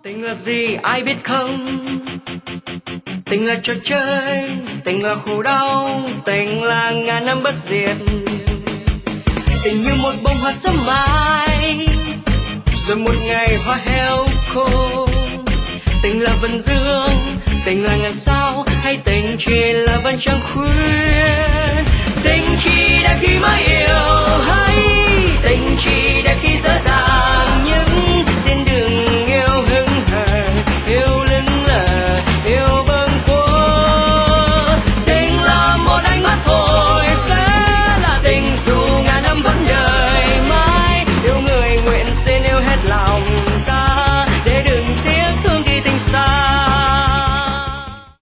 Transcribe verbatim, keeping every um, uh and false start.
Tình là gì ai biết không? Tình là trò chơi, tình là khổ đau, tình là ngàn năm bất diệt. Tình như một bông hoa sớm mai, rồi một ngày hoa héo khô. Tình là vần dương, tình là ngàn sao, hay tình chỉ là vầng trăng khuyết. Tình chỉ đã khi mới yêu